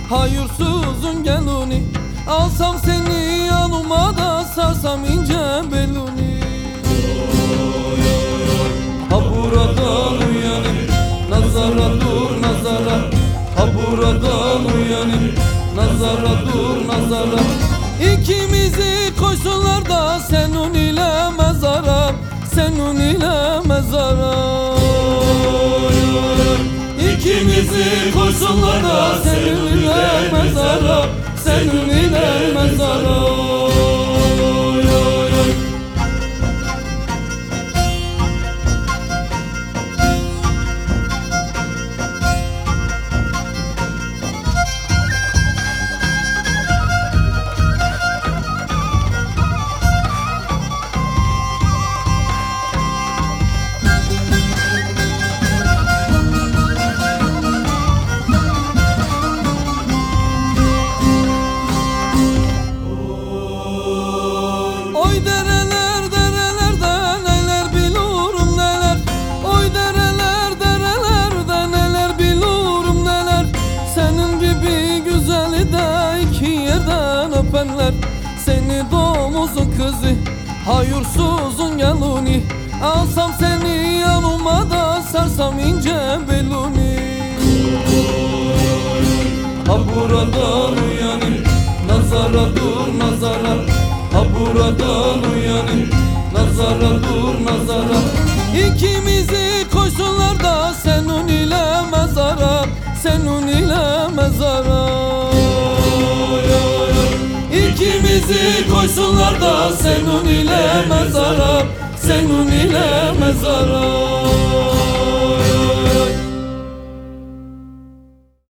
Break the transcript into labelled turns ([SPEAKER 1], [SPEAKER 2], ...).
[SPEAKER 1] hayırsızın geluni. Alsam seni yanıma da sarsam ince beluni. Ha buradan uyanıp nazara dur nazara, ha buradan uyanıp nazara dur nazara. İkimizi koysunlar da senin ile mezara, senin ile mezara. İkimizi koysunlar da senin ile mezara, senin ile mezara. Oy dereler derelerde neler biliyorum neler. Oy dereler derelerde neler biliyorum neler. Senin gibi güzeli de iki yerden öpenler. Seni domuzun kızı, hayırsızın geluni. Alsam seni yanıma da sarsam ince beluni. Ha buradan uyanıp nazara dur nazara, ha buradan uyanıp nazara dur nazara. İkimizi koysunlar da senin ile mezara, senin ile mezara. İkimizi koysunlar da senin ile mezara, senin ile mezara.